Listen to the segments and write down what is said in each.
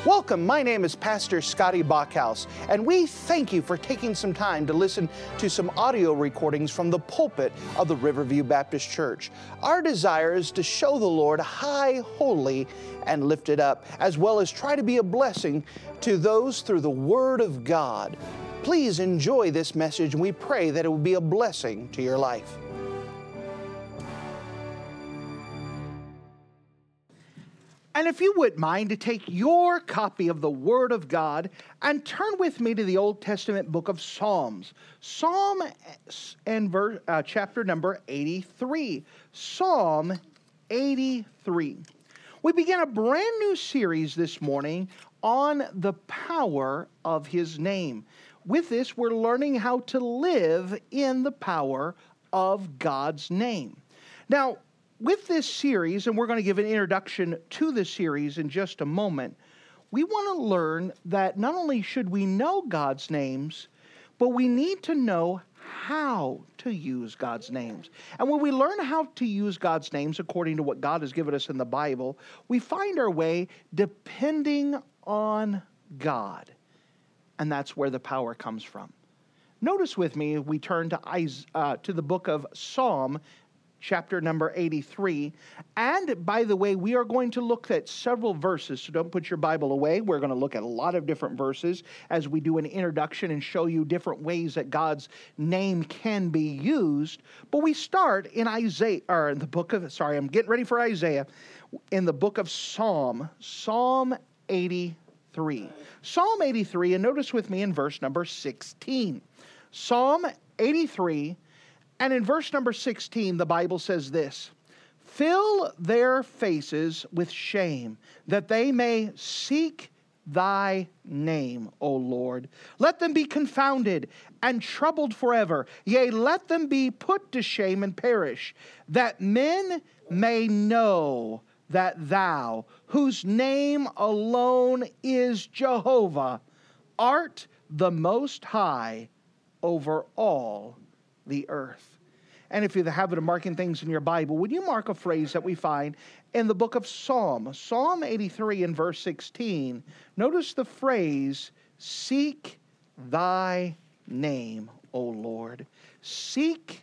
Welcome, my name is Pastor Scotty Bachhaus, and we thank you for taking some time to listen to some audio recordings from the pulpit of the Riverview Baptist Church. Our desire is to show the Lord high, holy, and lifted up, as well as try to be a blessing to those through the Word of God. Please enjoy this message, and we pray that it will be a blessing to your life. And if you wouldn't mind to take your copy of the Word of God and turn with me to the Old Testament book of Psalms. Psalm and chapter number 83. Psalm 83. We begin a brand new series this morning on the power of His name. With this, we're learning how to live in the power of God's name. Now, with this series, and we're going to give an introduction to the series in just a moment, we want to learn that not only should we know God's names, but we need to know how to use God's names. And when we learn how to use God's names according to what God has given us in the Bible, we find our way depending on God. And that's where the power comes from. Notice with me, we turn to the book of Psalm, chapter number 83. And by the way, we are going to look at several verses, so don't put your Bible away. We're going to look at a lot of different verses as we do an introduction and show you different ways that God's name can be used. But we start in Isaiah, or in the book of, I'm getting ready for Isaiah, in the book of Psalm 83. Psalm 83, and notice with me in verse number 16. Psalm 83, and in verse number 16, the Bible says this: "Fill their faces with shame, that they may seek thy name, O Lord. Let them be confounded and troubled forever. Yea, let them be put to shame and perish, that men may know that thou, whose name alone is Jehovah, art the Most High over all the earth." And if you have the habit of marking things in your Bible, would you mark a phrase that we find in the book of Psalm 83 and verse 16? Notice the phrase, "Seek thy name, O Lord." Seek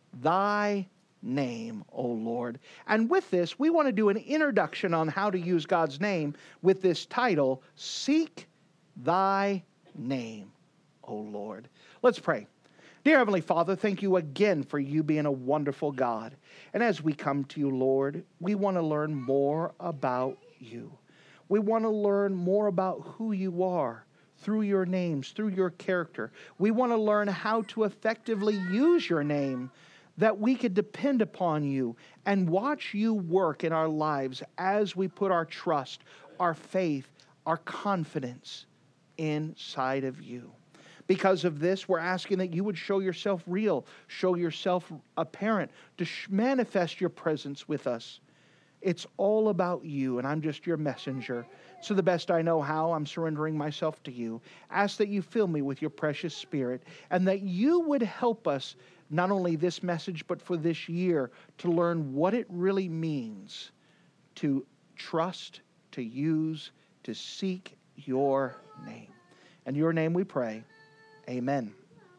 thy name, O Lord. And with this, we want to do an introduction on how to use God's name with this title, "Seek thy name, O Lord." Let's pray. Dear Heavenly Father, thank you again for you being a wonderful God. And as we come to you, Lord, we want to learn more about you. We want to learn more about who you are through your names, through your character. We want to learn how to effectively use your name, that we could depend upon you and watch you work in our lives as we put our trust, our faith, our confidence inside of you. Because of this, we're asking that you would show yourself real, show yourself apparent, to manifest your presence with us. It's all about you, and I'm just your messenger. So the best I know how, I'm surrendering myself to you. Ask that you fill me with your precious Spirit, and that you would help us, not only this message, but for this year, to learn what it really means to trust, to use, to seek your name. In your name we pray. Amen.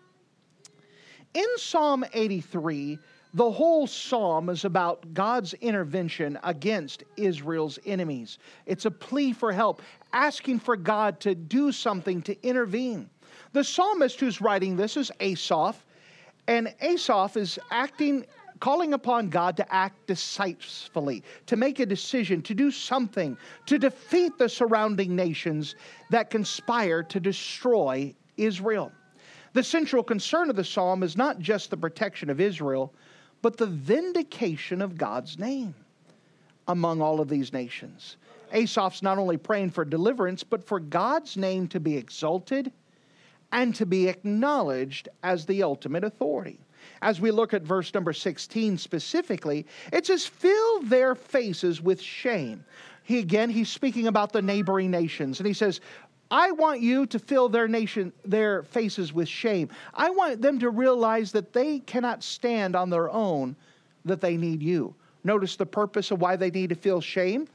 In Psalm 83, the whole psalm is about God's intervention against Israel's enemies. It's a plea for help, asking for God to do something to intervene. The psalmist who's writing this is Asaph, and Asaph is calling upon God to act decisively, to make a decision, to do something, to defeat the surrounding nations that conspire to destroy Israel. The central concern of the psalm is not just the protection of Israel, but the vindication of God's name among all of these nations. Asaph's not only praying for deliverance, but for God's name to be exalted and to be acknowledged as the ultimate authority. As we look at verse number 16 specifically, it says, "Fill their faces with shame." He's speaking about the neighboring nations, and he says, I want you to fill their faces with shame. I want them to realize that they cannot stand on their own, that they need you. Notice the purpose of why they need to feel shame.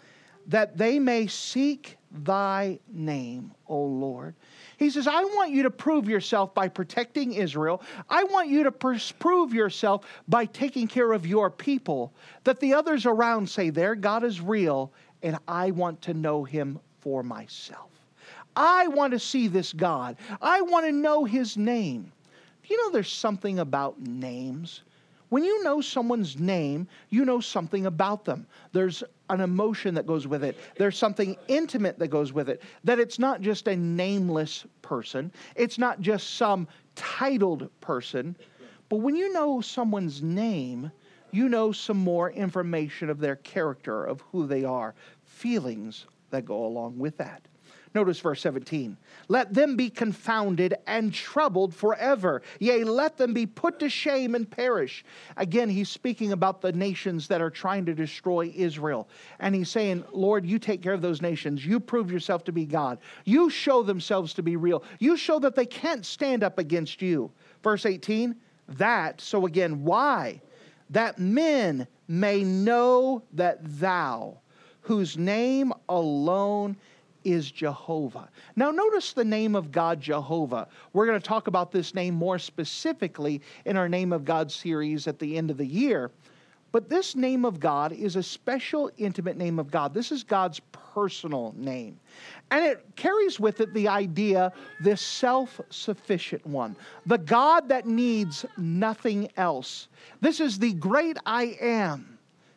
that they may seek thy name, O Lord. He says, I want you to prove yourself by protecting Israel. I want you to prove yourself by taking care of your people, that the others around say, their God is real, and I want to know him for myself. I want to see this God. I want to know his name. Do you know there's something about names? When you know someone's name, you know something about them. There's an emotion that goes with it. There's something intimate that goes with it. That it's not just a nameless person. It's not just some titled person. But when you know someone's name, you know some more information of their character, of who they are, feelings that go along with that. Notice verse 17. Let them be confounded and troubled forever. Yea, let them be put to shame and perish. Again, he's speaking about the nations that are trying to destroy Israel. And he's saying, Lord, you take care of those nations. You prove yourself to be God. You show themselves to be real. You show that they can't stand up against you. Verse 18. So again, why? That men may know that thou, whose name alone is Jehovah. Now notice the name of God, Jehovah. We're going to talk about this name more specifically in our Name of God series at the end of the year. But this name of God is a special, intimate name of God. This is God's personal name. And it carries with it the idea, this self-sufficient one. The God that needs nothing else. This is the great I am.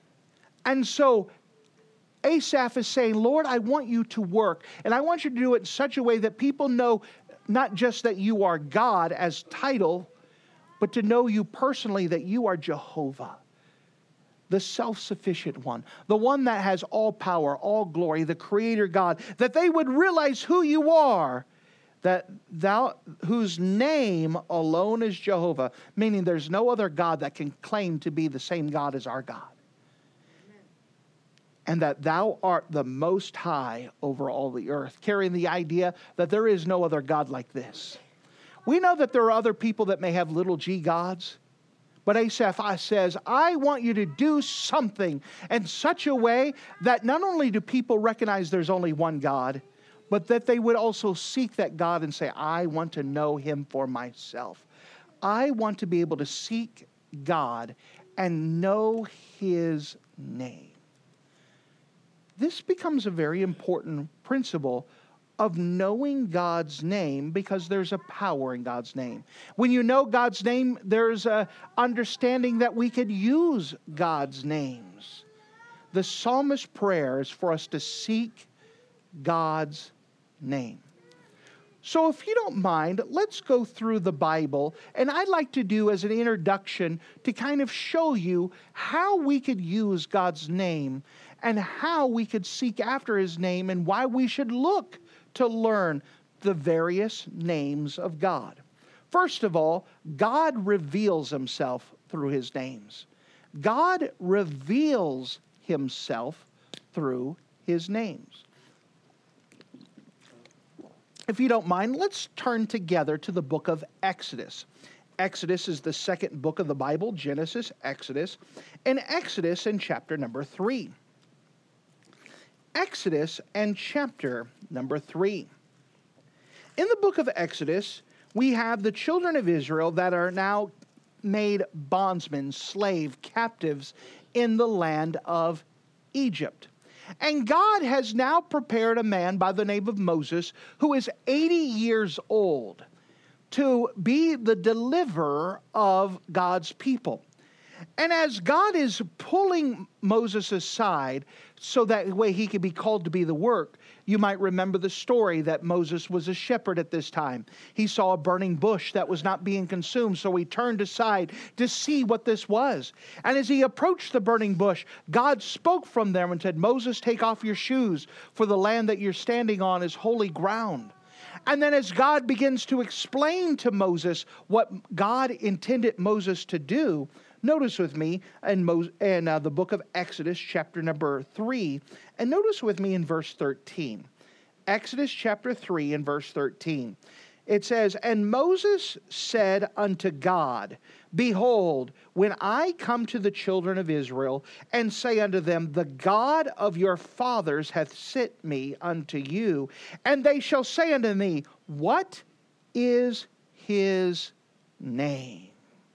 And so Asaph is saying, Lord, I want you to work, and I want you to do it in such a way that people know not just that you are God as title, but to know you personally, that you are Jehovah, the self-sufficient one, the one that has all power, all glory, the creator God, that they would realize who you are, that thou, whose name alone is Jehovah, meaning there's no other God that can claim to be the same God as our God. And that thou art the most high over all the earth, carrying the idea that there is no other God like this. We know that there are other people that may have little g gods, but Asaph says, I want you to do something in such a way that not only do people recognize there's only one God, but that they would also seek that God and say, I want to know him for myself. I want to be able to seek God and know his name. This becomes a very important principle of knowing God's name, because there's a power in God's name. When you know God's name, there's an understanding that we could use God's names. The psalmist's prayer is for us to seek God's name. So if you don't mind, let's go through the Bible, and I'd like to do as an introduction to kind of show you how we could use God's name and how we could seek after his name and why we should look to learn the various names of God. First of all, God reveals himself through his names. God reveals himself through his names. If you don't mind, let's turn together to the book of Exodus. Exodus is the second book of the Bible, Genesis, Exodus, and Exodus in chapter number 3. Exodus and chapter number 3. In the book of Exodus, we have the children of Israel that are now made bondsmen, slave, captives in the land of Egypt. And God has now prepared a man by the name of Moses, who is 80 years old, to be the deliverer of God's people. And as God is pulling Moses aside so that way he could be called to be the work, you might remember the story that Moses was a shepherd at this time. He saw a burning bush that was not being consumed, so he turned aside to see what this was. And as he approached the burning bush, God spoke from there and said, Moses, take off your shoes, for the land that you're standing on is holy ground. And then as God begins to explain to Moses what God intended Moses to do, notice with me in the book of Exodus, chapter number 3, and notice with me in verse 13. Exodus chapter 3 and verse 13. It says, and Moses said unto God, behold, when I come to the children of Israel and say unto them, the God of your fathers hath sent me unto you, and they shall say unto me, what is his name?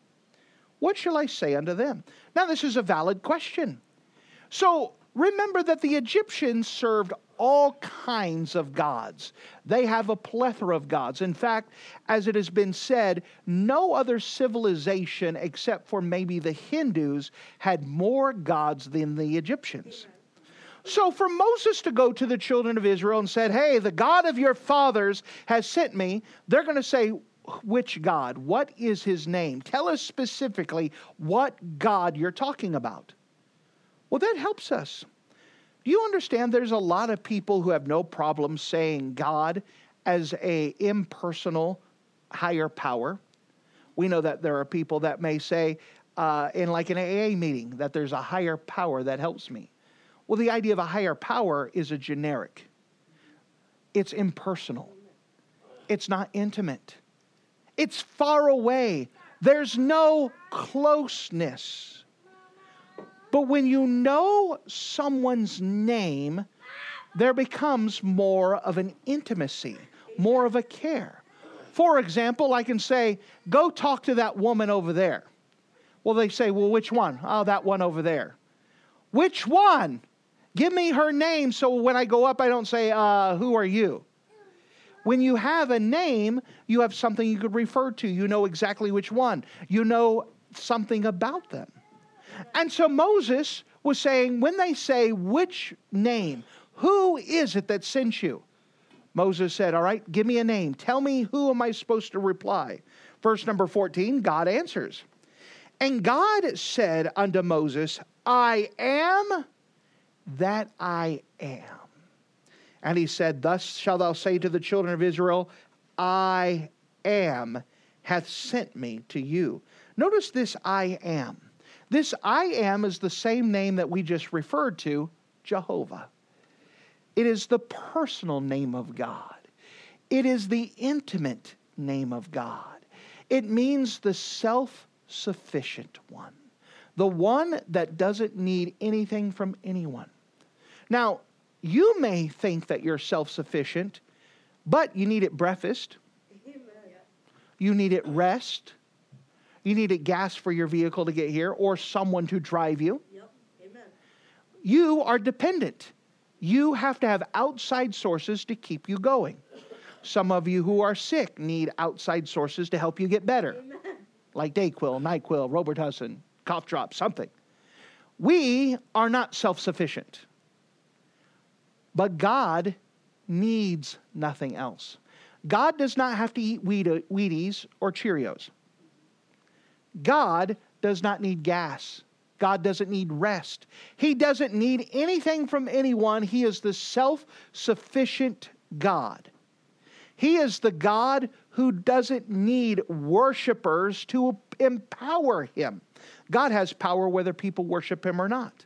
What shall I say unto them? Now this is a valid question. So remember that the Egyptians served all kinds of gods. They have a plethora of gods. In fact, as it has been said, no other civilization except for maybe the Hindus had more gods than the Egyptians. So for Moses to go to the children of Israel and said, hey, the God of your fathers has sent me, they're going to say, which God? What is his name? Tell us specifically what God you're talking about. Well, that helps us. Do you understand there's a lot of people who have no problem saying God as a impersonal higher power? We know that there are people that may say in like an AA meeting that there's a higher power that helps me. Well, the idea of a higher power is a generic. It's impersonal. It's not intimate. It's far away. There's no closeness. But when you know someone's name, there becomes more of an intimacy, more of a care. For example, I can say, go talk to that woman over there. Well, they say, well, which one? Oh, that one over there. Which one? Give me her name so when I go up, I don't say, who are you? When you have a name, you have something you could refer to. You know exactly which one. You know something about them. And so Moses was saying, when they say, which name? Who is it that sent you? Moses said, all right, give me a name. Tell me, who am I supposed to reply? Verse number 14, God answers. And God said unto Moses, I am that I am. And he said, thus shalt thou say to the children of Israel, I am hath sent me to you. Notice this I am. This I am is the same name that we just referred to, Jehovah. It is the personal name of God. It is the intimate name of God. It means the self-sufficient one. The one that doesn't need anything from anyone. Now, you may think that you're self-sufficient, but you need it breakfast. You need it rest. You need gas for your vehicle to get here or someone to drive you. Yep. Amen. You are dependent. You have to have outside sources to keep you going. Some of you who are sick need outside sources to help you get better. Amen. Like Dayquil, NyQuil, Robitussin, cough drop, something. We are not self-sufficient. But God needs nothing else. God does not have to eat Wheaties or Cheerios. God does not need gas. God doesn't need rest. He doesn't need anything from anyone. He is the self-sufficient God. He is the God who doesn't need worshipers to empower him. God has power whether people worship him or not.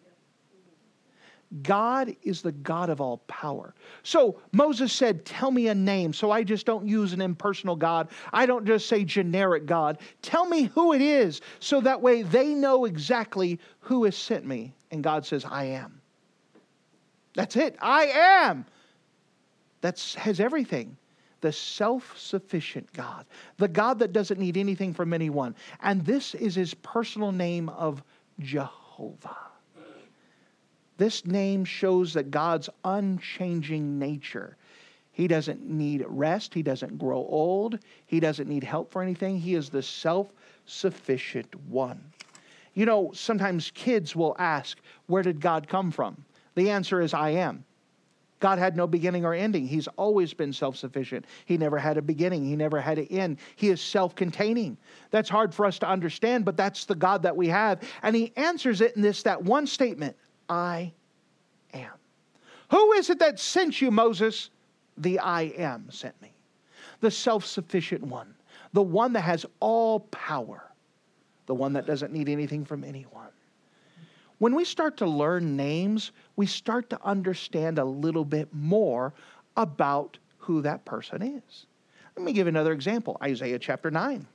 God is the God of all power. So Moses said, tell me a name. So I just don't use an impersonal God. I don't just say generic God. Tell me who it is so that way they know exactly who has sent me. And God says, I am. That's it. I am. That has everything. The self-sufficient God. The God that doesn't need anything from anyone. And this is his personal name of Jehovah. This name shows that God's unchanging nature. He doesn't need rest. He doesn't grow old. He doesn't need help for anything. He is the self-sufficient one. You know, sometimes kids will ask, where did God come from? The answer is, I am. God had no beginning or ending. He's always been self-sufficient. He never had a beginning. He never had an end. He is self-containing. That's hard for us to understand, but that's the God that we have. And he answers it in that one statement. I am. Who is it that sent you, Moses? The I am sent me. The self-sufficient one. The one that has all power. The one that doesn't need anything from anyone. When we start to learn names, we start to understand a little bit more about who that person is. Let me give another example. Isaiah chapter 9.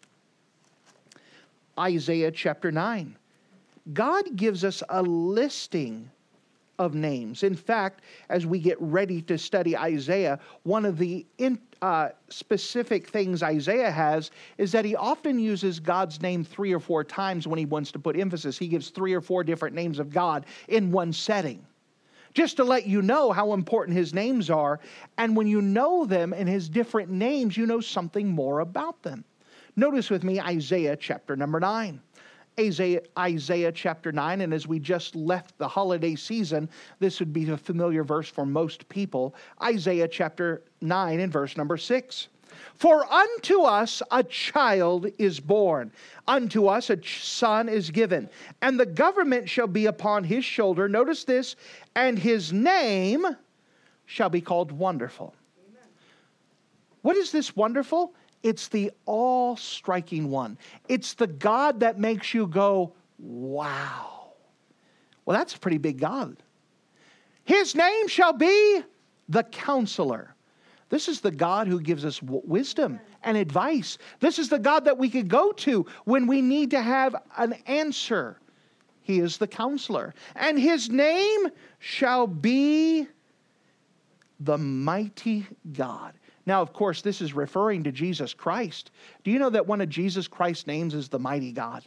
Isaiah chapter 9. God gives us a listing of names. In fact, as we get ready to study Isaiah, one of the specific things Isaiah has is that he often uses God's name 3 or 4 times when he wants to put emphasis. He gives 3 or 4 different names of God in one setting, just to let you know how important his names are. And when you know them and his different names, you know something more about them. Notice with me Isaiah chapter number 9. Isaiah chapter 9, and as we just left the holiday season, this would be a familiar verse for most people. Isaiah chapter 9 and verse number 6. For unto us a child is born, unto us a son is given, and the government shall be upon his shoulder. Notice this, and his name shall be called Wonderful. Amen. What is this wonderful? It's the all-striking one. It's the God that makes you go, wow. Well, that's a pretty big God. His name shall be the Counselor. This is the God who gives us wisdom and advice. This is the God that we could go to when we need to have an answer. He is the Counselor. And his name shall be the Mighty God. Now, of course, this is referring to Jesus Christ. Do you know that one of Jesus Christ's names is the Mighty God?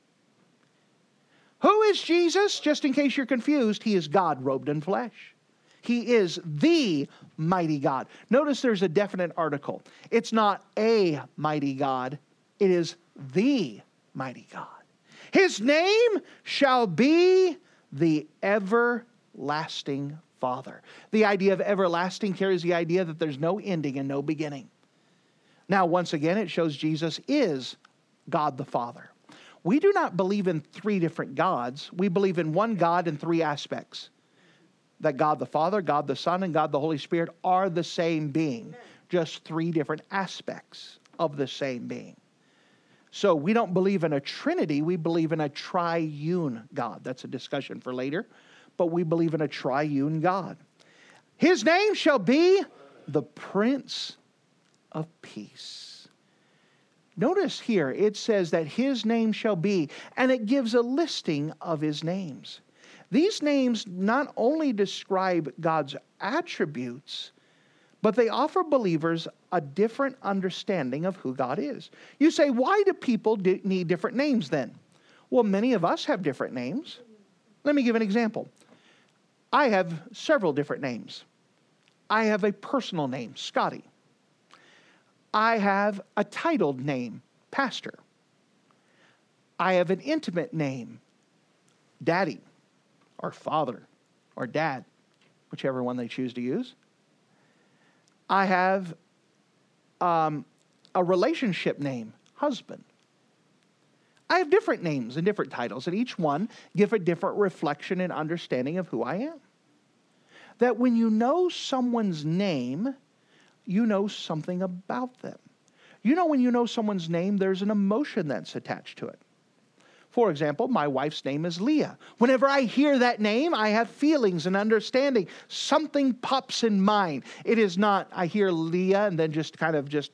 Who is Jesus? Just in case you're confused, he is God robed in flesh. He is the mighty God. Notice there's a definite article. It's not a mighty God. It is the mighty God. His name shall be the everlasting Father. The idea of everlasting carries the idea that there's no ending and no beginning. Now, once again, it shows Jesus is God the Father. We do not believe in 3 different gods. We believe in one God in 3 aspects. That God the Father, God the Son, and God the Holy Spirit are the same being. Amen. Just 3 different aspects of the same being. So we don't believe in a Trinity. We believe in a triune God. That's a discussion for later. But we believe in a triune God. His name shall be the Prince of Peace. Notice here it says that his name shall be, and it gives a listing of his names. These names not only describe God's attributes, but they offer believers a different understanding of who God is. You say, why do people need different names then? Well, many of us have different names. Let me give an example. I have several different names. I have a personal name, Scotty. I have a titled name, Pastor. I have an intimate name, Daddy, or Father, or Dad, whichever one they choose to use. I have a relationship name, Husband. I have different names and different titles, and each one give a different reflection and understanding of who I am. That when you know someone's name, you know something about them. You know, when you know someone's name, there's an emotion that's attached to it. For example, my wife's name is Leah. Whenever I hear that name, I have feelings and understanding. Something pops in mind. It is not, I hear Leah and then just kind of just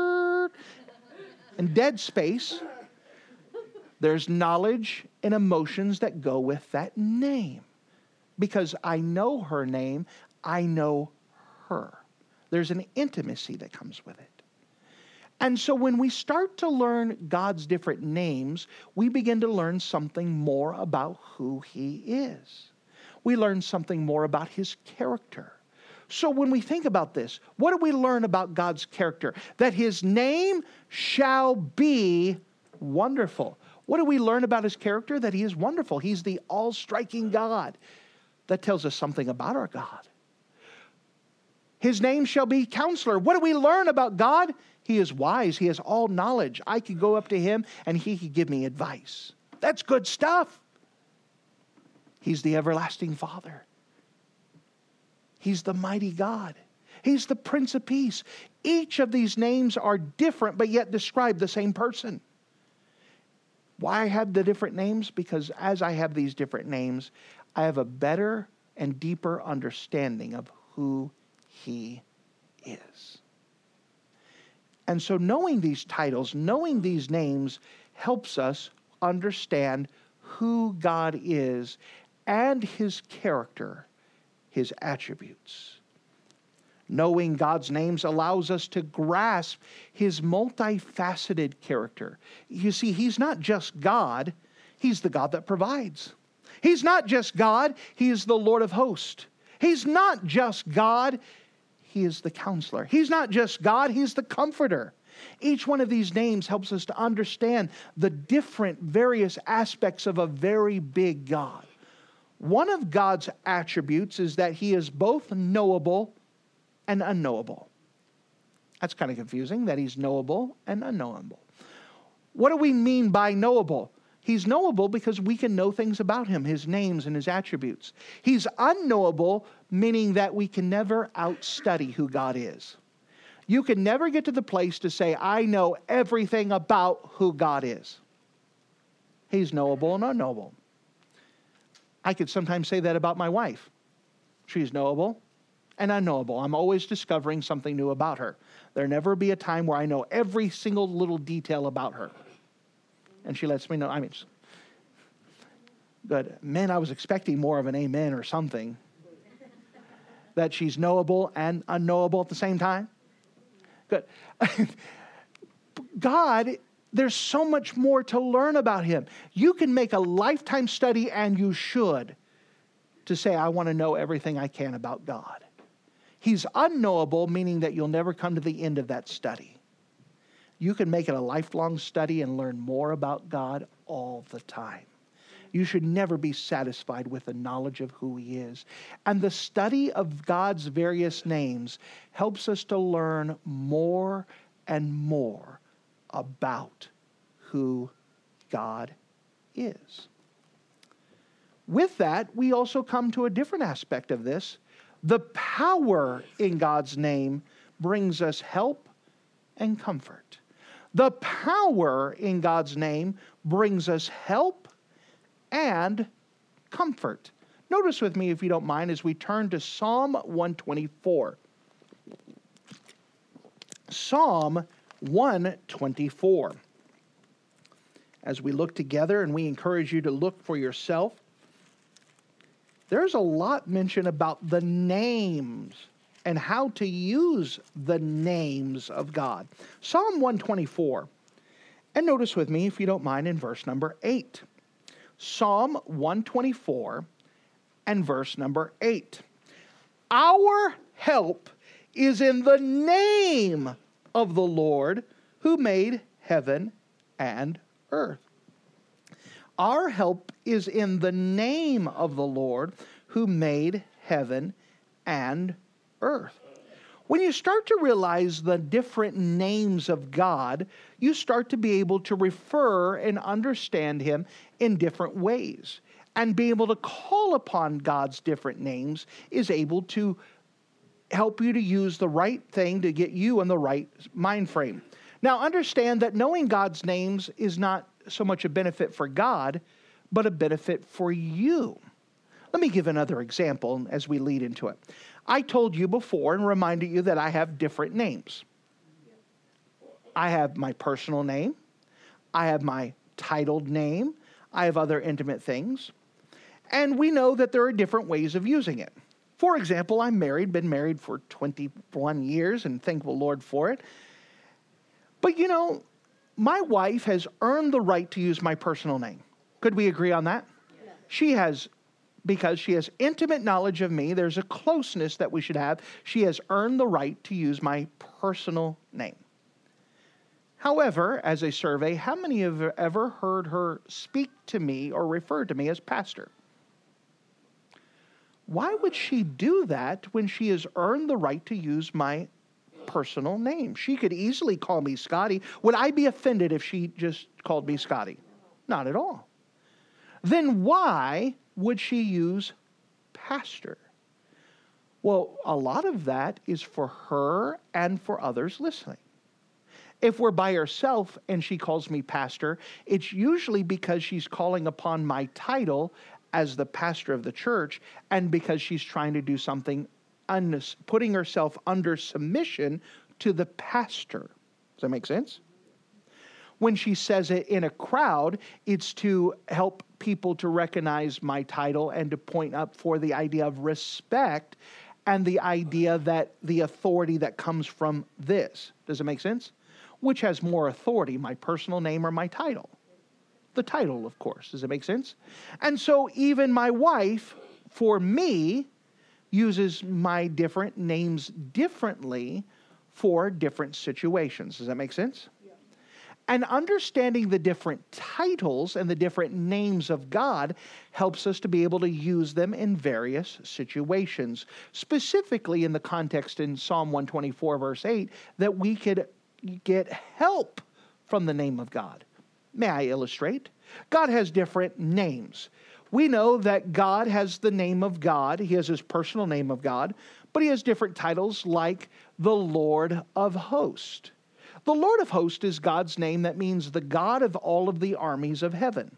and dead space. There's knowledge and emotions that go with that name. Because I know her name, I know her. There's an intimacy that comes with it. And so when we start to learn God's different names, we begin to learn something more about who he is. We learn something more about his character. So when we think about this, what do we learn about God's character? That his name shall be wonderful. What do we learn about his character? That he is wonderful. He's the all-striking God. That tells us something about our God. His name shall be Counselor. What do we learn about God? He is wise. He has all knowledge. I could go up to him and he could give me advice. That's good stuff. He's the everlasting Father. He's the mighty God. He's the Prince of Peace. Each of these names are different, but yet describe the same person. Why I have the different names? Because as I have these different names, I have a better and deeper understanding of who he is. And so knowing these titles, knowing these names, helps us understand who God is and his character, his attributes. Knowing God's names allows us to grasp his multifaceted character. You see, he's not just God, he's the God that provides. He's not just God, he is the Lord of hosts. He's not just God, he is the counselor. He's not just God, he's the comforter. Each one of these names helps us to understand the different various aspects of a very big God. One of God's attributes is that he is both knowable and unknowable. That's kind of confusing, that he's knowable and unknowable. What do we mean by knowable? He's knowable because we can know things about him, his names and his attributes. He's unknowable, meaning that we can never outstudy who God is. You can never get to the place to say, I know everything about who God is. He's knowable and unknowable. I could sometimes say that about my wife. She's knowable and unknowable. I'm always discovering something new about her. There'll never be a time where I know every single little detail about her. And she lets me know. I mean, good. Man, I was expecting more of an amen or something. That she's knowable and unknowable at the same time. Good. God, there's so much more to learn about him. You can make a lifetime study, and you should, to say, I want to know everything I can about God. He's unknowable, meaning that you'll never come to the end of that study. You can make it a lifelong study and learn more about God all the time. You should never be satisfied with the knowledge of who he is. And the study of God's various names helps us to learn more and more about who God is. With that, we also come to a different aspect of this. The power in God's name brings us help and comfort. The power in God's name brings us help and comfort. Notice with me, if you don't mind, as we turn to Psalm 124. Psalm 124. As we look together, and we encourage you to look for yourself, there's a lot mentioned about the names and how to use the names of God. Psalm 124. And notice with me, if you don't mind, in verse number 8. Psalm 124 and verse number 8. Our help is in the name of the Lord who made heaven and earth. Our help is in the name of the Lord who made heaven and earth. When you start to realize the different names of God, you start to be able to refer and understand him in different ways. And be able to call upon God's different names is able to help you to use the right thing to get you in the right mind frame. Now understand that knowing God's names is not so much a benefit for God, but a benefit for you. Let me give another example as we lead into it. I told you before and reminded you that I have different names. I have my personal name. I have my titled name. I have other intimate things. And we know that there are different ways of using it. For example, I'm married, been married for 21 years and thank the Lord for it. But you know, my wife has earned the right to use my personal name. Could we agree on that? Yeah. She has, because she has intimate knowledge of me, there's a closeness that we should have. She has earned the right to use my personal name. However, as a survey, how many have ever heard her speak to me or refer to me as pastor? Why would she do that when she has earned the right to use my personal name? She could easily call me Scotty. Would I be offended if she just called me Scotty? Not at all. Then why would she use pastor? Well, a lot of that is for her and for others listening. If we're by herself and she calls me pastor, it's usually because she's calling upon my title as the pastor of the church and because she's trying to do something, putting herself under submission to the pastor. that make sense? When she says it in a crowd, it's to help people to recognize my title and to point up for the idea of respect and the idea that the authority that comes from this. Does it make sense? Which has more authority, my personal name or my title? The title, of course. Does it make sense? And so even my wife, for me, uses my different names differently for different situations. Does that make sense? And understanding the different titles and the different names of God helps us to be able to use them in various situations. Specifically in the context in Psalm 124, verse 8, that we could get help from the name of God. May I illustrate? God has different names. We know that God has the name of God. He has his personal name of God, but he has different titles like the Lord of Hosts. The Lord of Hosts is God's name that means the God of all of the armies of heaven.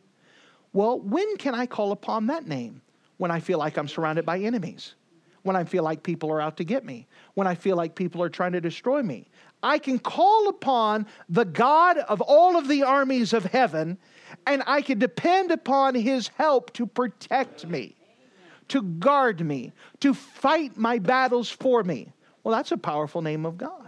Well, when can I call upon that name? When I feel like I'm surrounded by enemies. When I feel like people are out to get me. When I feel like people are trying to destroy me. I can call upon the God of all of the armies of heaven, and I can depend upon his help to protect me, to guard me, to fight my battles for me. Well, that's a powerful name of God.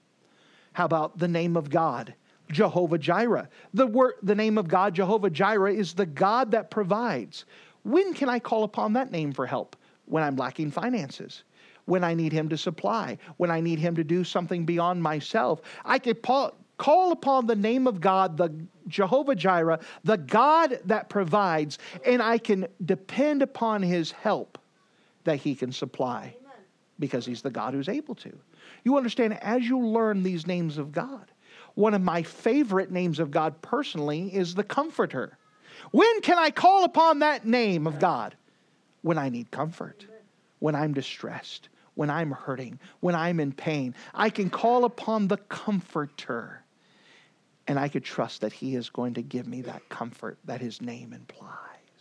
How about the name of God, Jehovah Jireh? The name of God, Jehovah Jireh, is the God that provides. When can I call upon that name for help? When I'm lacking finances. When I need him to supply. When I need him to do something beyond myself. I could call upon the name of God, the Jehovah Jireh, the God that provides, and I can depend upon his help that he can supply. Amen. Because he's the God who's able to. You understand, as you learn these names of God, one of my favorite names of God personally is the Comforter. When can I call upon that name of God? When I need comfort, when I'm distressed, when I'm hurting, when I'm in pain. I can call upon the Comforter, and I could trust that he is going to give me that comfort that his name implies.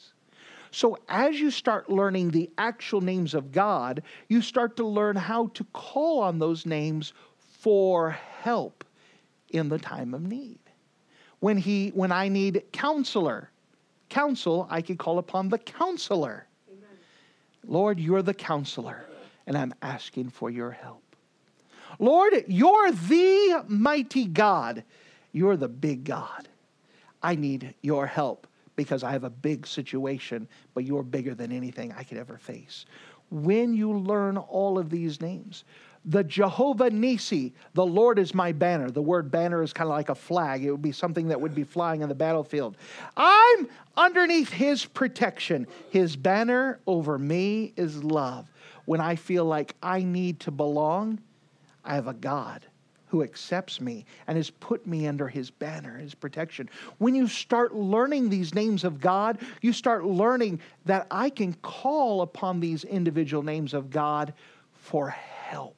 So as you start learning the actual names of God, you start to learn how to call on those names for help in the time of need. When I need counsel, I can call upon the counselor. Amen. Lord, you're the counselor, and I'm asking for your help. Lord, you're the mighty God. You're the big God. I need your help because I have a big situation, but you're bigger than anything I could ever face. When you learn all of these names, the Jehovah Nisi, the Lord is my banner. The word banner is kind of like a flag. It would be something that would be flying on the battlefield. I'm underneath his protection. His banner over me is love. When I feel like I need to belong, I have a God who accepts me and has put me under his banner, his protection. When you start learning these names of God, you start learning that I can call upon these individual names of God for help.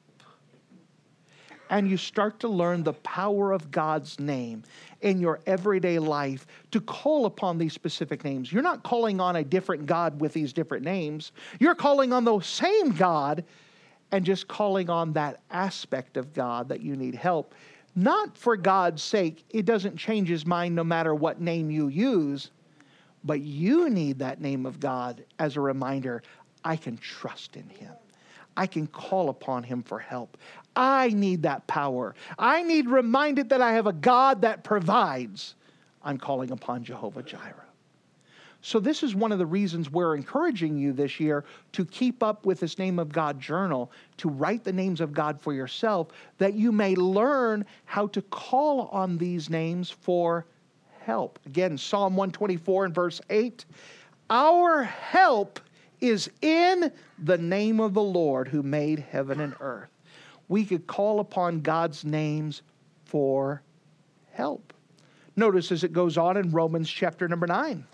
And you start to learn the power of God's name in your everyday life to call upon these specific names. You're not calling on a different God with these different names. You're calling on the same God and just calling on that aspect of God that you need help. Not for God's sake. It doesn't change his mind no matter what name you use. But you need that name of God as a reminder, I can trust in him. I can call upon him for help. I need that power. I need reminded that I have a God that provides. I'm calling upon Jehovah Jireh. So this is one of the reasons we're encouraging you this year to keep up with this Name of God journal, to write the names of God for yourself, that you may learn how to call on these names for help. Again, Psalm 124 and verse 8, our help is in the name of the Lord who made heaven and earth. We could call upon God's names for help. Notice as it goes on in Romans chapter number 9.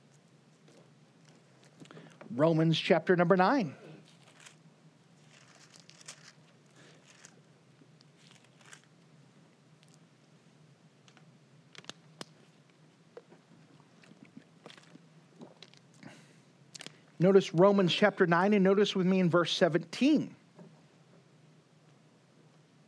Romans chapter number 9. Notice Romans chapter 9 and notice with me in verse 17.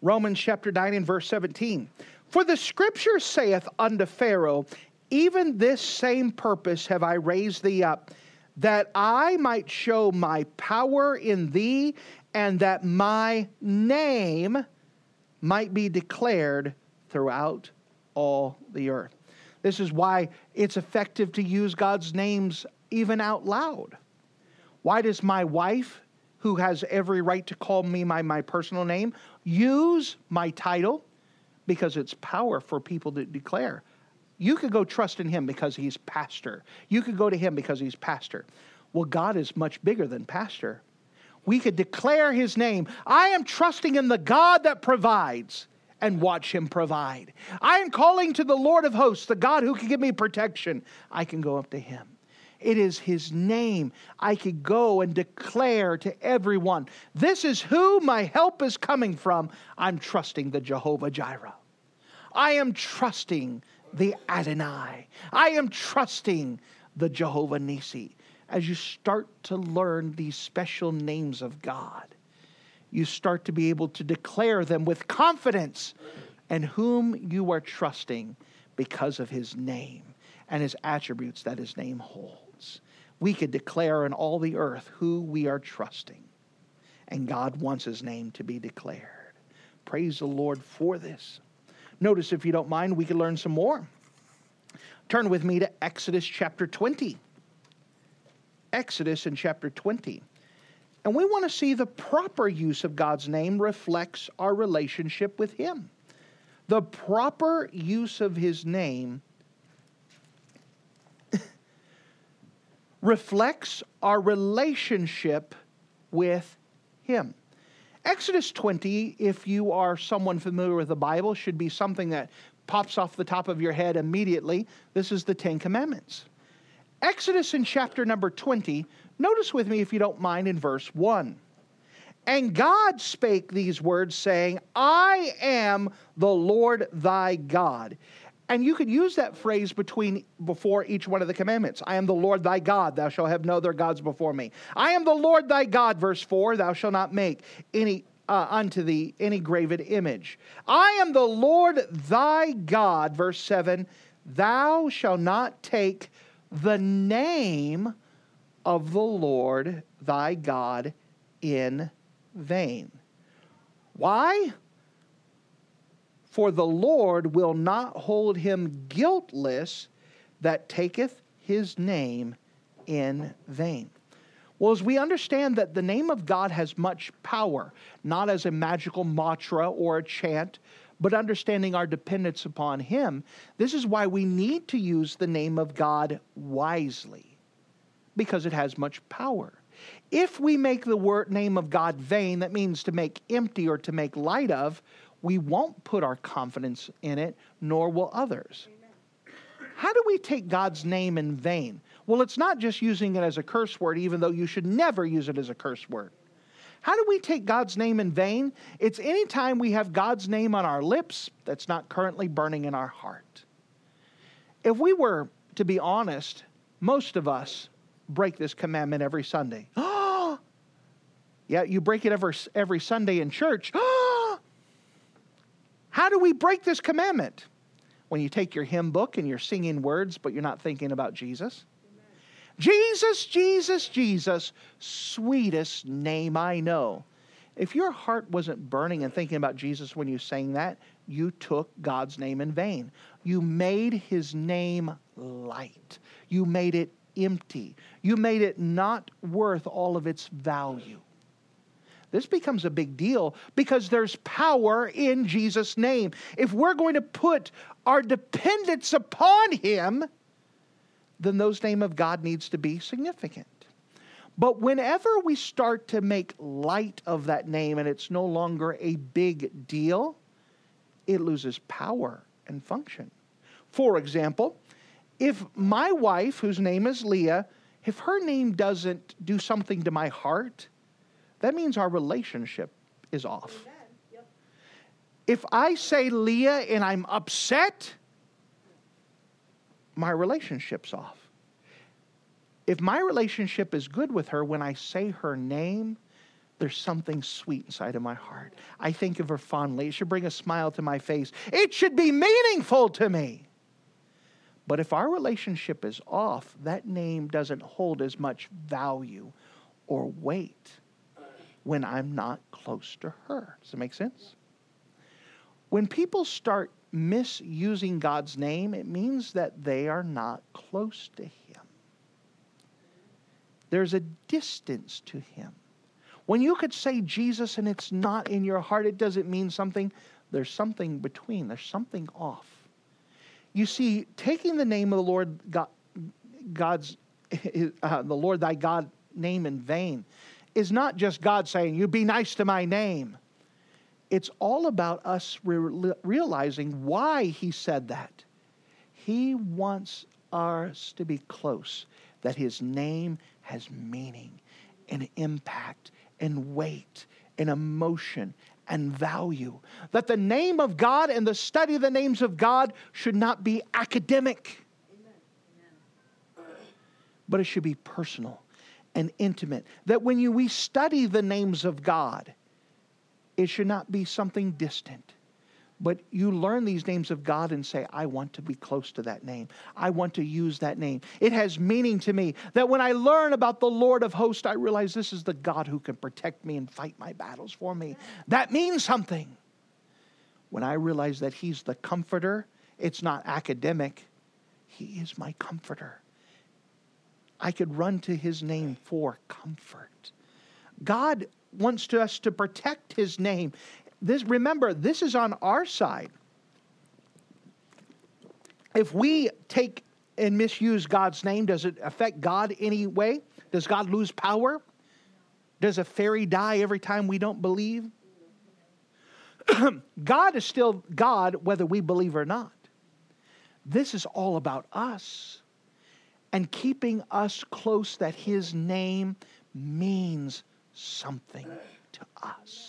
Romans chapter 9 and verse 17. For the scripture saith unto Pharaoh, even this same purpose have I raised thee up, that I might show my power in thee, and that my name might be declared throughout all the earth. This is why it's effective to use God's names even out loud. Why does my wife, who has every right to call me my personal name, use my title? Because it's power for people to declare. You could go trust in him because he's pastor. You could go to him because he's pastor. Well, God is much bigger than pastor. We could declare his name. I am trusting in the God that provides, and watch him provide. I am calling to the Lord of hosts, the God who can give me protection. I can go up to him. It is his name. I could go and declare to everyone, this is who my help is coming from. I'm trusting the Jehovah Jireh. I am trusting the Adonai. I am trusting the Jehovah Nissi. As you start to learn these special names of God, you start to be able to declare them with confidence, and whom you are trusting because of his name and his attributes that his name holds. We could declare in all the earth who we are trusting, and God wants his name to be declared. Praise the Lord for this. Notice, if you don't mind, we can learn some more. Turn with me to Exodus chapter 20. Exodus in chapter 20. And we want to see the proper use of God's name reflects our relationship with him. The proper use of his name reflects our relationship with him. Exodus 20, if you are someone familiar with the Bible, should be something that pops off the top of your head immediately. This is the Ten Commandments. Exodus in chapter number 20, notice with me, if you don't mind, in verse 1. And God spake these words, saying, I am the Lord thy God. And you could use that phrase before each one of the commandments. I am the Lord thy God, thou shalt have no other gods before me. I am the Lord thy God, verse 4, thou shalt not make unto thee any graven image. I am the Lord thy God, verse 7, thou shalt not take the name of the Lord thy God in vain. Why? For the Lord will not hold him guiltless that taketh his name in vain. Well, as we understand that the name of God has much power, not as a magical mantra or a chant, but understanding our dependence upon him, this is why we need to use the name of God wisely, because it has much power. If we make the name of God vain, that means to make empty or to make light of, we won't put our confidence in it, nor will others. Amen. How do we take God's name in vain? Well, it's not just using it as a curse word, even though you should never use it as a curse word. How do we take God's name in vain? It's any time we have God's name on our lips that's not currently burning in our heart. If we were to be honest, most of us break this commandment every Sunday. Oh, yeah, you break it every Sunday in church. Oh, how do we break this commandment? When you take your hymn book and you're singing words, but you're not thinking about Jesus. Jesus, Jesus, Jesus, sweetest name I know. If your heart wasn't burning and thinking about Jesus when you sang that, you took God's name in vain. You made his name light. You made it empty. You made it not worth all of its value. This becomes a big deal because there's power in Jesus' name. If we're going to put our dependence upon him, then those name of God needs to be significant. But whenever we start to make light of that name and it's no longer a big deal, it loses power and function. For example, if my wife, whose name is Leah, if her name doesn't do something to my heart, that means our relationship is off. Yep. If I say Leah and I'm upset, my relationship's off. If my relationship is good with her, when I say her name, there's something sweet inside of my heart. I think of her fondly. It should bring a smile to my face. It should be meaningful to me. But if our relationship is off, that name doesn't hold as much value or weight when I'm not close to her. Does that make sense? When people start misusing God's name, it means that they are not close to Him. There's a distance to Him. When you could say Jesus and it's not in your heart, it doesn't mean something. There's something between. There's something off. You see, taking the name of the Lord the Lord thy God name in vain is not just God saying, you be nice to my name. It's all about us realizing why He said that. He wants us to be close, that His name has meaning and impact and weight and emotion and value. That the name of God and the study of the names of God should not be academic. Amen. But it should be personal and intimate. That when we study the names of God, it should not be something distant. But you learn these names of God and say, I want to be close to that name. I want to use that name. It has meaning to me. That when I learn about the Lord of hosts, I realize this is the God who can protect me and fight my battles for me. That means something. When I realize that He's the comforter, it's not academic. He is my comforter. I could run to His name for comfort. God wants us to protect His name. Remember, this is on our side. If we take and misuse God's name, does it affect God any way? Does God lose power? Does a fairy die every time we don't believe? God is still God whether we believe or not. This is all about us and keeping us close, that His name means something to us.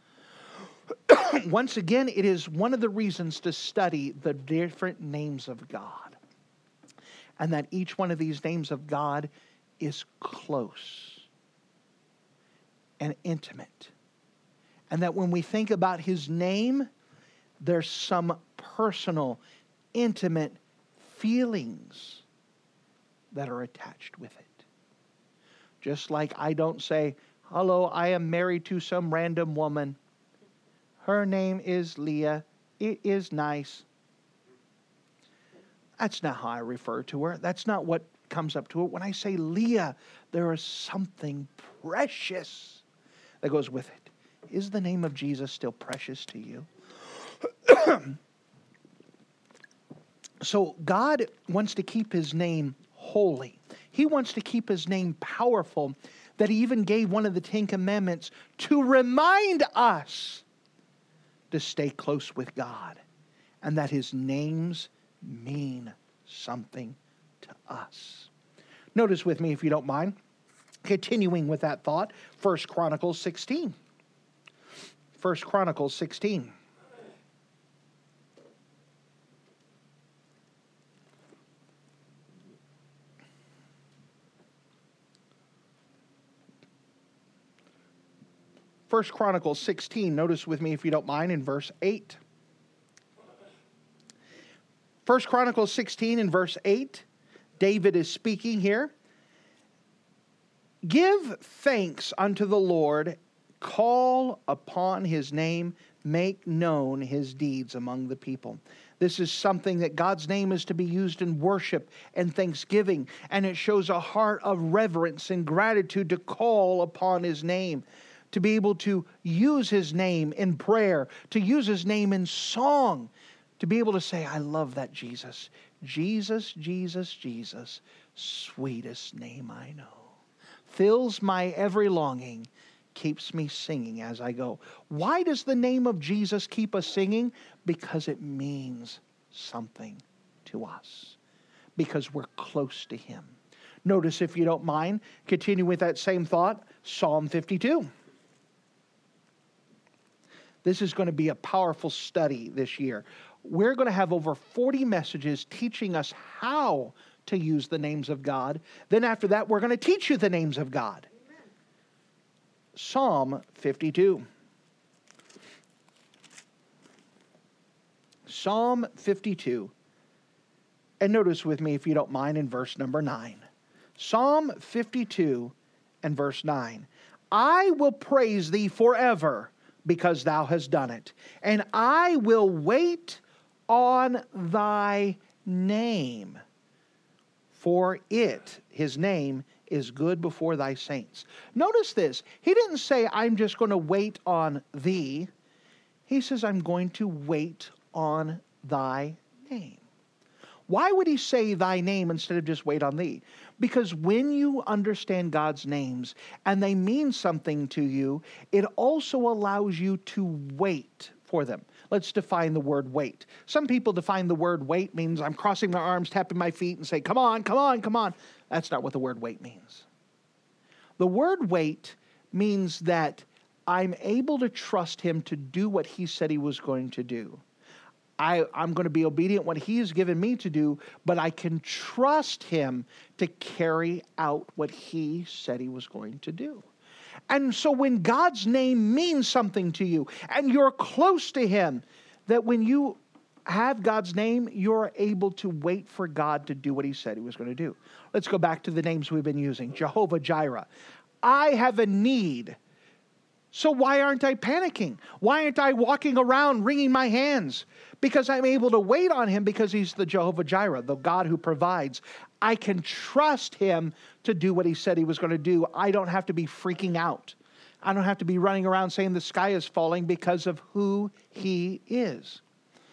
Once again, it is one of the reasons to study the different names of God. And that each one of these names of God is close and intimate. And that when we think about His name, there's some personal, intimate feelings that are attached with it. Just like I don't say, hello, I am married to some random woman. Her name is Leah. It is nice. That's not how I refer to her. That's not what comes up to it. When I say Leah, there is something precious that goes with it. Is the name of Jesus still precious to you? So God wants to keep His name holy. He wants to keep His name powerful, that He even gave one of the 10 Commandments to remind us to stay close with God, and that His names mean something to us. Notice with me, if you don't mind, continuing with that thought, 1 Chronicles 16. 1 Chronicles 16. First Chronicles 16, notice with me if you don't mind in verse 8. First Chronicles 16 in verse 8, David is speaking here. Give thanks unto the Lord, call upon His name, make known His deeds among the people. This is something that God's name is to be used in worship and thanksgiving, and it shows a heart of reverence and gratitude to call upon His name. To be able to use His name in prayer, to use His name in song, to be able to say, I love that Jesus. Jesus, Jesus, Jesus, sweetest name I know. Fills my every longing, keeps me singing as I go. Why does the name of Jesus keep us singing? Because it means something to us. Because we're close to Him. Notice, if you don't mind, continue with that same thought, Psalm 52. This is going to be a powerful study this year. We're going to have over 40 messages teaching us how to use the names of God. Then after that, we're going to teach you the names of God. Psalm 52. Psalm 52. And notice with me, if you don't mind, in verse number 9. Psalm 52 and verse 9. I will praise thee forever because thou hast done it, and I will wait on thy name. For it, his name, is good before thy saints. Notice this. He didn't say, I'm just going to wait on thee. He says, I'm going to wait on thy name. Why would he say thy name instead of just wait on thee? Because when you understand God's names and they mean something to you, it also allows you to wait for them. Let's define the word wait. Some people define the word wait means I'm crossing my arms, tapping my feet and say, come on, come on, come on. That's not what the word wait means. The word wait means that I'm able to trust him to do what he said he was going to do. I'm going to be obedient what he has given me to do, but I can trust him to carry out what he said he was going to do. And so when God's name means something to you and you're close to him, that when you have God's name, you're able to wait for God to do what he said he was going to do. Let's go back to the names we've been using. Jehovah Jireh. I have a need. So why aren't I panicking? Why aren't I walking around wringing my hands? Because I'm able to wait on him because he's the Jehovah Jireh, the God who provides. I can trust him to do what he said he was going to do. I don't have to be freaking out. I don't have to be running around saying the sky is falling because of who he is.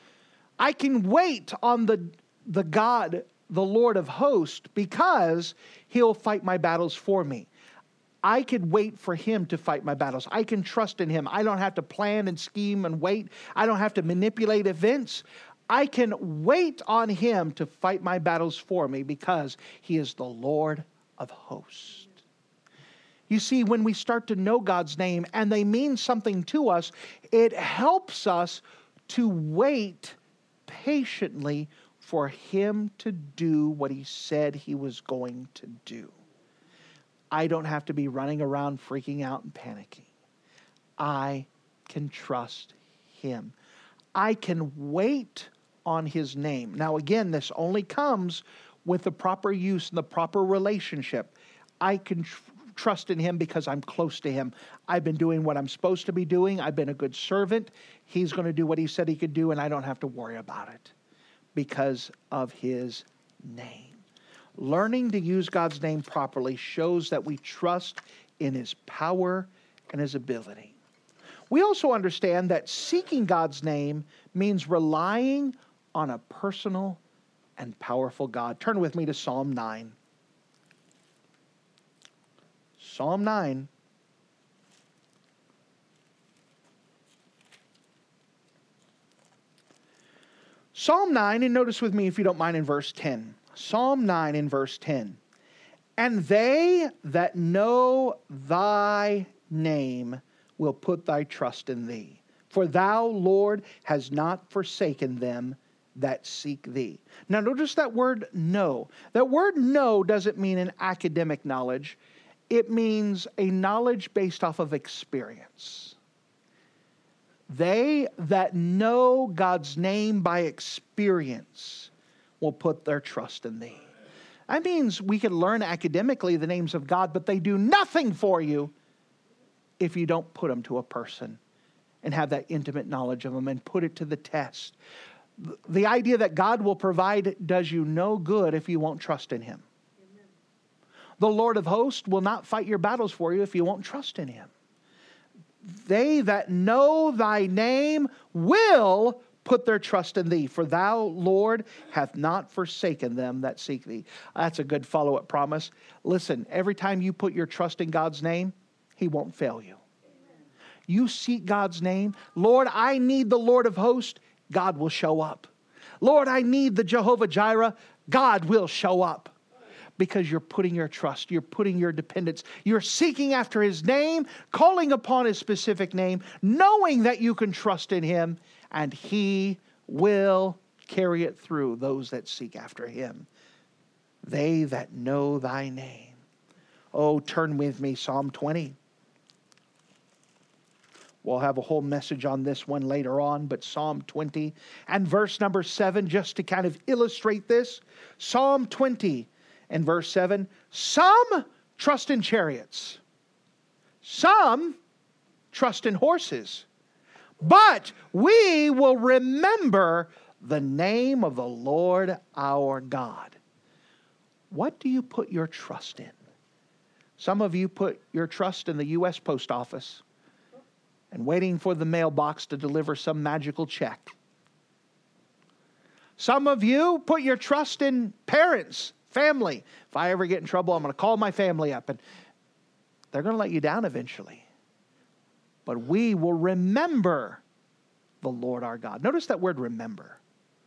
I can wait on the God, the Lord of hosts, because he'll fight my battles for me. I could wait for him to fight my battles. I can trust in him. I don't have to plan and scheme and wait. I don't have to manipulate events. I can wait on him to fight my battles for me because he is the Lord of hosts. You see, when we start to know God's name and they mean something to us, it helps us to wait patiently for him to do what he said he was going to do. I don't have to be running around freaking out and panicking. I can trust him. I can wait on his name. Now again, this only comes with the proper use and the proper relationship. I can trust in him because I'm close to him. I've been doing what I'm supposed to be doing. I've been a good servant. He's going to do what he said he could do, and I don't have to worry about it because of his name. Learning to use God's name properly shows that we trust in his power and his ability. We also understand that seeking God's name means relying on a personal and powerful God. Turn with me to Psalm 9. Psalm 9. Psalm 9, and notice with me if you don't mind in verse 10. Psalm 9 in verse 10. And they that know thy name will put thy trust in thee. For thou, Lord, hast not forsaken them that seek thee. Now notice that word know. That word know doesn't mean an academic knowledge. It means a knowledge based off of experience. They that know God's name by experience will put their trust in thee. That means we can learn academically the names of God, but they do nothing for you if you don't put them to a person and have that intimate knowledge of them and put it to the test. The idea that God will provide does you no good if you won't trust in him. Amen. The Lord of hosts will not fight your battles for you if you won't trust in him. They that know thy name will put their trust in thee, for thou, Lord, hath not forsaken them that seek thee. That's a good follow-up promise. Listen, every time you put your trust in God's name, he won't fail you. Amen. You seek God's name. Lord, I need the Lord of hosts. God will show up. Lord, I need the Jehovah Jireh. God will show up. Because you're putting your trust, you're putting your dependence, you're seeking after his name, calling upon his specific name, knowing that you can trust in him, and he will carry it through those that seek after him. They that know thy name. Oh, turn with me, Psalm 20. We'll have a whole message on this one later on, but Psalm 20 and verse number 7, just to kind of illustrate this. Psalm 20 and verse 7, some trust in chariots, some trust in horses, but we will remember the name of the Lord our God. What do you put your trust in? Some of you put your trust in the U.S. Post Office and waiting for the mailbox to deliver some magical check. Some of you put your trust in parents, family. If I ever get in trouble, I'm going to call my family up, and they're going to let you down eventually. But we will remember the Lord our God. Notice that word remember.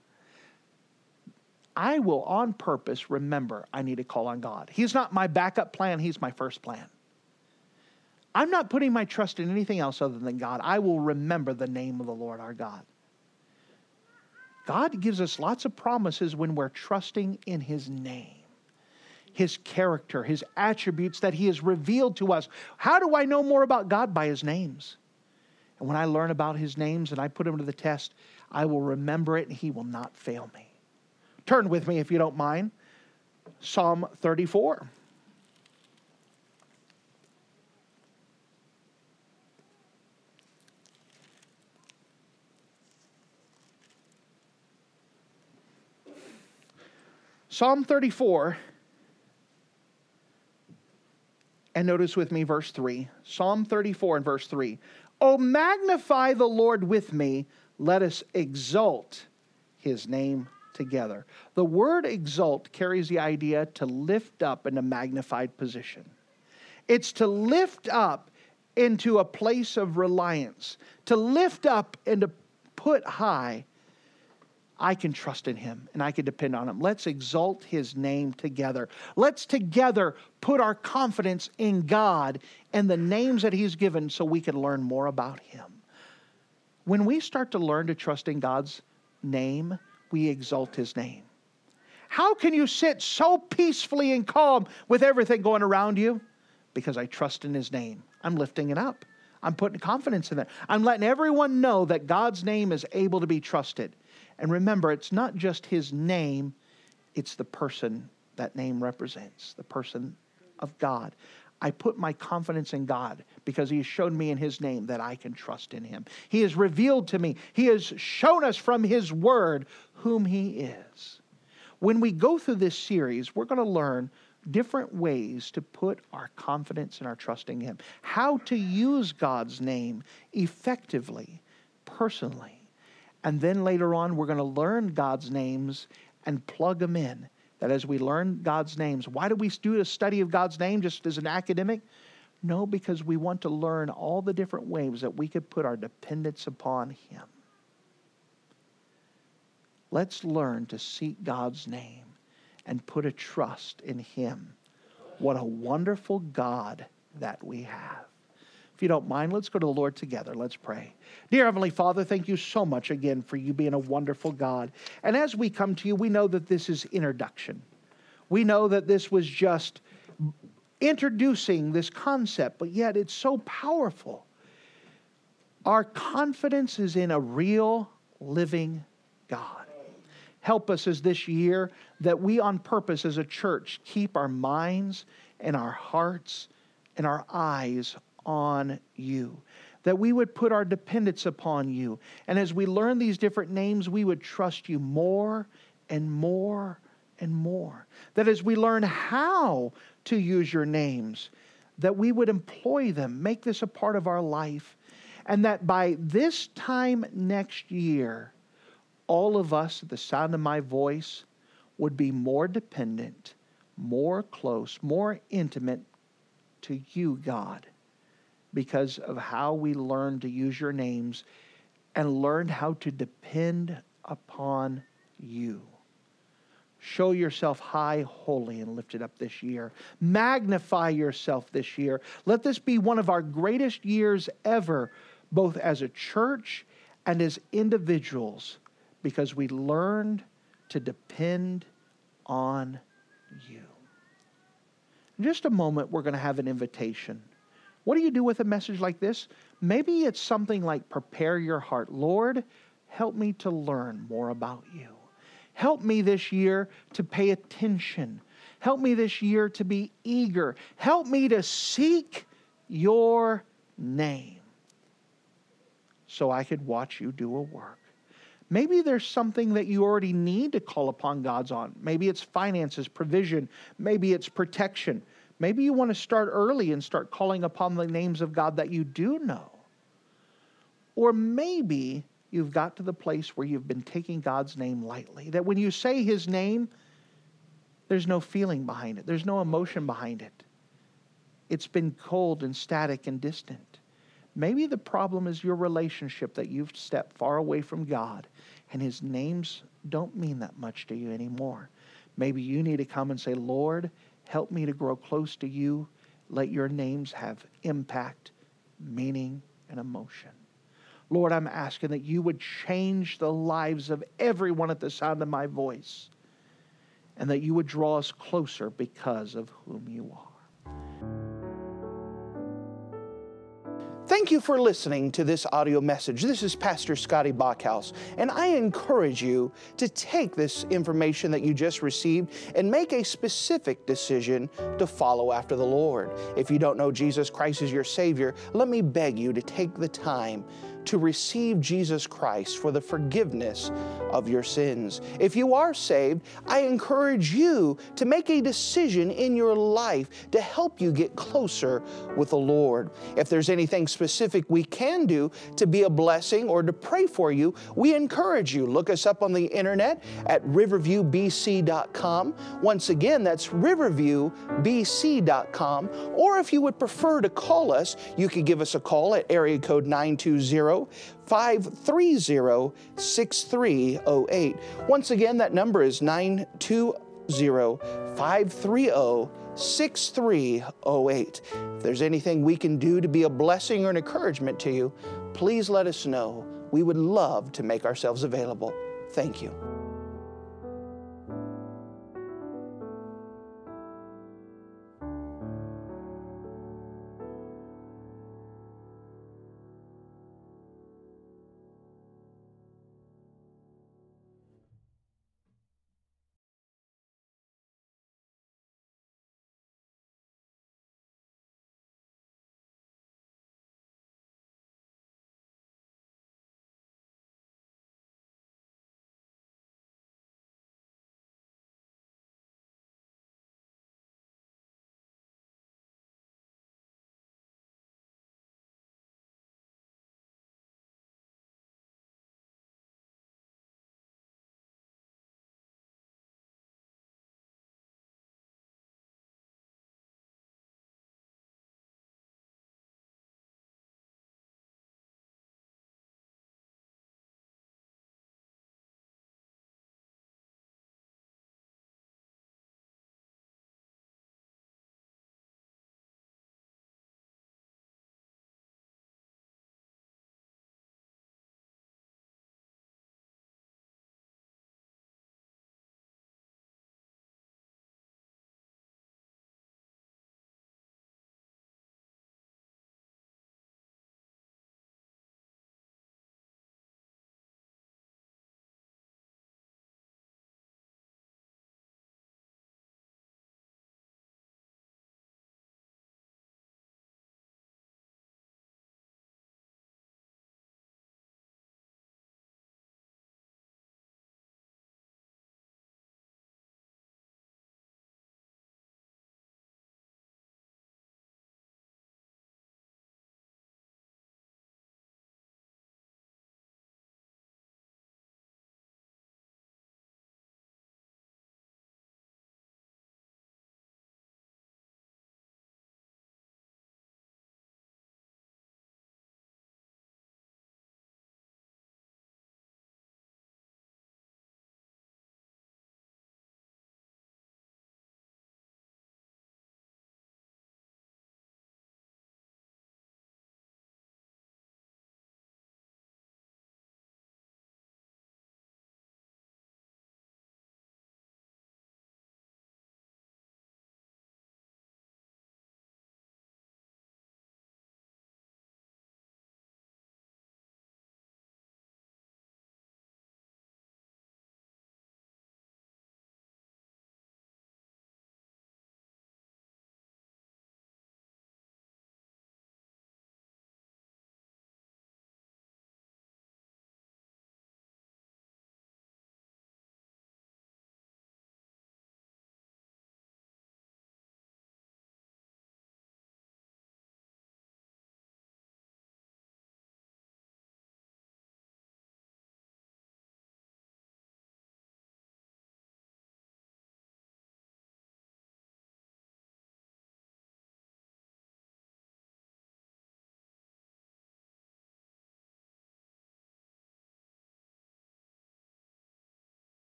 I will on purpose remember I need to call on God. He's not my backup plan. He's my first plan. I'm not putting my trust in anything else other than God. I will remember the name of the Lord our God. God gives us lots of promises when we're trusting in His name, His character, His attributes that He has revealed to us. How do I know more about God? By His names. And when I learn about His names and I put them to the test, I will remember it and He will not fail me. Turn with me, if you don't mind, Psalm 34. Psalm 34, and notice with me verse 3. Psalm 34 and verse 3. Oh, magnify the Lord with me. Let us exalt His name together. The word exalt carries the idea to lift up in a magnified position. It's to lift up into a place of reliance, to lift up and to put high. I can trust in Him and I can depend on Him. Let's exalt His name together. Let's together put our confidence in God and the names that He's given so we can learn more about Him. When we start to learn to trust in God's name, we exalt His name. How can you sit so peacefully and calm with everything going around you? Because I trust in His name. I'm lifting it up. I'm putting confidence in it. I'm letting everyone know that God's name is able to be trusted. And remember, it's not just His name, it's the person that name represents, the person of God. I put my confidence in God because He has shown me in His name that I can trust in Him. He has revealed to me, He has shown us from His Word whom He is. When we go through this series, we're going to learn different ways to put our confidence and our trust in Him. How to use God's name effectively, personally. And then later on, we're going to learn God's names and plug them in. That as we learn God's names, why do we do a study of God's name just as an academic? No, because we want to learn all the different ways that we could put our dependence upon Him. Let's learn to seek God's name and put a trust in Him. What a wonderful God that we have. If you don't mind, let's go to the Lord together. Let's pray. Dear Heavenly Father, thank you so much again for you being a wonderful God. And as we come to you, we know that this is introduction. We know that this was just introducing this concept, but yet it's so powerful. Our confidence is in a real, living God. Help us as this year that we on purpose as a church keep our minds and our hearts and our eyes on you, that we would put our dependence upon you. And as we learn these different names, we would trust you more and more and more. That as we learn how to use your names, that we would employ them, make this a part of our life, and that by this time next year, all of us at the sound of my voice would be more dependent, more close, more intimate to you, God, because of how we learned to use your names and learned how to depend upon you. Show yourself high, holy, and lifted up this year. Magnify yourself this year. Let this be one of our greatest years ever, both as a church and as individuals, because we learned to depend on you. In just a moment, we're going to have an invitation. What do you do with a message like this? Maybe it's something like prepare your heart. Lord, help me to learn more about you. Help me this year to pay attention. Help me this year to be eager. Help me to seek your name so I could watch you do a work. Maybe there's something that you already need to call upon God's on. Maybe it's finances, provision. Maybe it's protection. Maybe you want to start early and start calling upon the names of God that you do know. Or maybe you've got to the place where you've been taking God's name lightly. That when you say His name, there's no feeling behind it. There's no emotion behind it. It's been cold and static and distant. Maybe the problem is your relationship, that you've stepped far away from God and His names don't mean that much to you anymore. Maybe you need to come and say, Lord, help me to grow close to you. Let your names have impact, meaning, and emotion. Lord, I'm asking that you would change the lives of everyone at the sound of my voice, and that you would draw us closer because of whom you are. Thank you for listening to this audio message. This is Pastor Scotty Bachhaus, and I encourage you to take this information that you just received and make a specific decision to follow after the Lord. If you don't know Jesus Christ as your Savior, let me beg you to take the time to receive Jesus Christ for the forgiveness of your sins. If you are saved, I encourage you to make a decision in your life to help you get closer with the Lord. If there's anything specific we can do to be a blessing or to pray for you, we encourage you. Look us up on the internet at riverviewbc.com. Once again, that's riverviewbc.com. Or if you would prefer to call us, you could give us a call at area code 920-530-6308. Once again, that number is 920-530-6308. If there's anything we can do to be a blessing or an encouragement to you, please let us know. We would love to make ourselves available. Thank you.